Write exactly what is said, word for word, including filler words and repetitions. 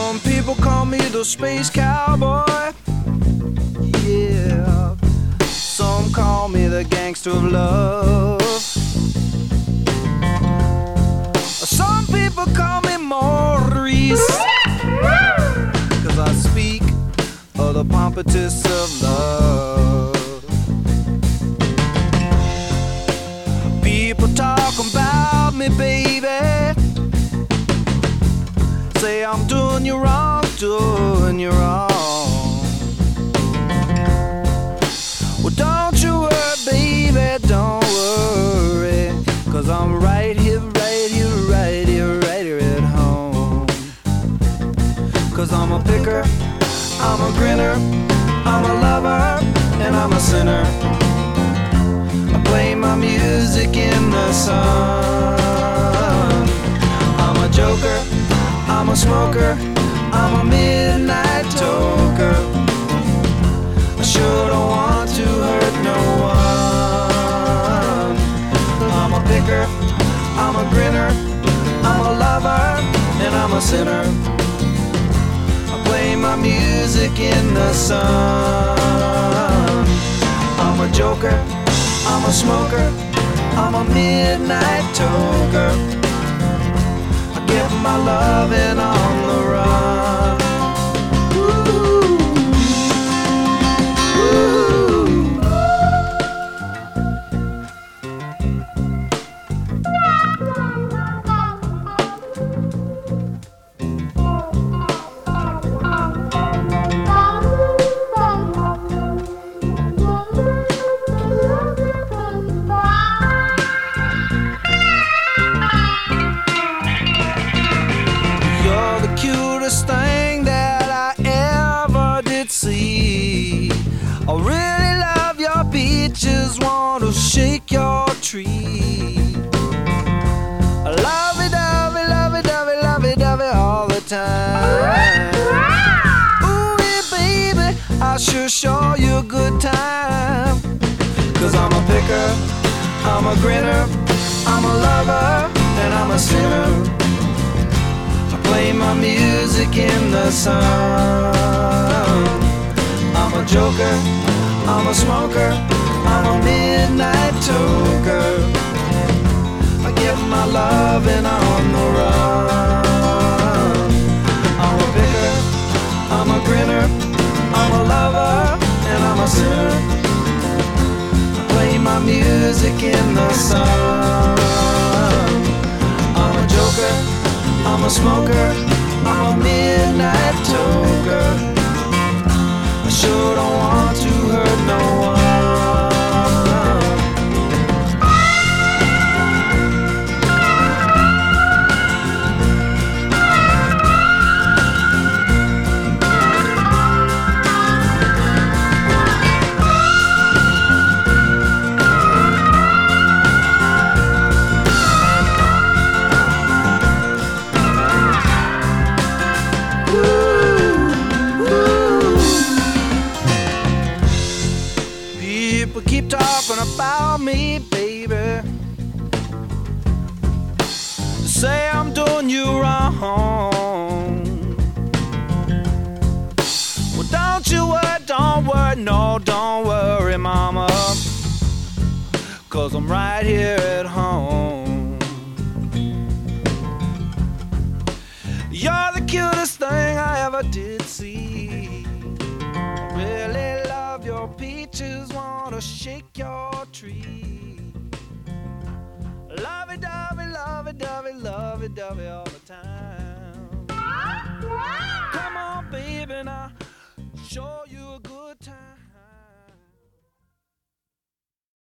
Some people call me the space cowboy. Yeah. Some call me the gangster of love. Some people call me Maurice, 'cause I speak of the pompatus of love. People talk about me, baby, say I'm doing you wrong, doing you wrong. Well, don't you worry, baby, don't worry, 'cause I'm right here, right here, right here, right here at home. 'Cause I'm a picker, I'm a grinner, I'm a lover, and I'm a sinner. I play my music in the sun. I'm a joker, I'm a smoker, I'm a midnight toker. I sure don't want to hurt no one. I'm a picker, I'm a grinner, I'm a lover, and I'm a sinner. I play my music in the sun. I'm a joker, I'm a smoker, I'm a midnight toker. I get my loving on the run. Ooh. Thing that I ever did see. I really love your beaches, want to shake your tree. I love it, love it, love it, love it, love it, love it all the time. Ooh, yeah, baby, I sure show you a good time. 'Cause I'm a picker, I'm a grinner, I'm a lover, and I'm a sinner. Play my music in the sun. I'm a joker, I'm a smoker, I'm a midnight toker. I get my loving on the run. I'm a picker, I'm a grinner, I'm a lover, and I'm a sinner. I play my music in the sun. I'm a joker, I'm a smoker, I'm a midnight toker. I sure don't want to hurt no one. People keep talking about me, baby, say I'm doing you wrong. Well, don't you worry, don't worry, no, don't worry, mama, 'cause I'm right here at home. You're the cutest thing I ever did see. I really love your peaches, wanna shake your tree. Lovey-dovey, lovey-dovey, lovey-dovey all the time.